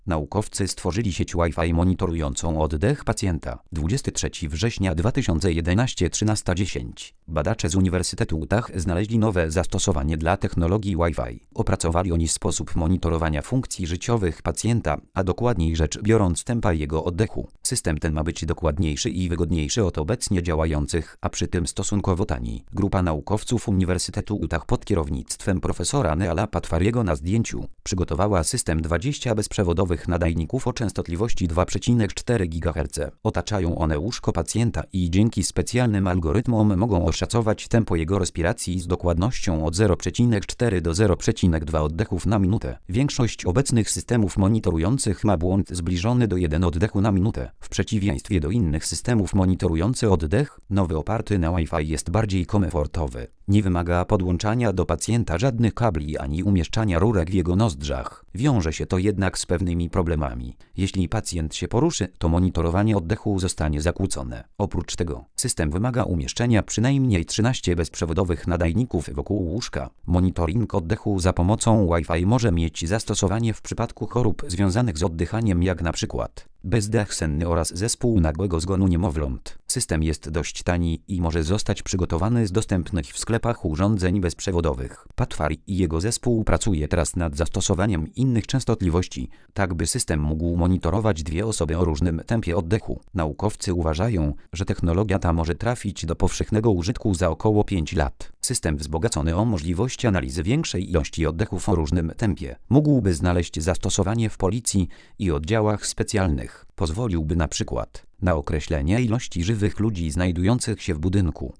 Naukowcy stworzyli sieć Wi-Fi monitorującą oddech pacjenta. 23 września 2011 13:10. Badacze z Uniwersytetu Utah znaleźli nowe zastosowanie dla technologii Wi-Fi. Opracowali oni sposób monitorowania funkcji życiowych pacjenta, a dokładniej rzecz biorąc tempa jego oddechu. System ten ma być dokładniejszy i wygodniejszy od obecnie działających, a przy tym stosunkowo tani. Grupa naukowców Uniwersytetu Utah pod kierownictwem profesora Neala Patwariego na zdjęciu przygotowała system 20 bezprzewodowych nadajników o częstotliwości 2,4 GHz. Otaczają one łóżko pacjenta i dzięki specjalnym algorytmom mogą oszacować tempo jego respiracji z dokładnością od 0,4 do 0,2 oddechów na minutę. Większość obecnych systemów monitorujących ma błąd zbliżony do 1 oddechu na minutę. W przeciwieństwie do innych systemów monitorujących oddech, nowy oparty na Wi-Fi jest bardziej komfortowy. Nie wymaga podłączania do pacjenta żadnych kabli ani umieszczania rurek w jego nozdrzach. Wiąże się to jednak z pewnymi problemami. Jeśli pacjent się poruszy, to monitorowanie oddechu zostanie zakłócone. Oprócz tego, system wymaga umieszczenia przynajmniej 13 bezprzewodowych nadajników wokół łóżka. Monitoring oddechu za pomocą Wi-Fi może mieć zastosowanie w przypadku chorób związanych z oddychaniem, jak na przykład bezdech senny oraz zespół nagłego zgonu niemowląt. System jest dość tani i może zostać przygotowany z dostępnych w sklepach urządzeń bezprzewodowych. Patwari i jego zespół pracuje teraz nad zastosowaniem innych częstotliwości, tak by system mógł monitorować dwie osoby o różnym tempie oddechu. Naukowcy uważają, że technologia ta może trafić do powszechnego użytku za około 5 lat. System wzbogacony o możliwość analizy większej ilości oddechów o różnym tempie mógłby znaleźć zastosowanie w policji i oddziałach specjalnych. Pozwoliłby na przykład na określenie ilości żywych ludzi znajdujących się w budynku.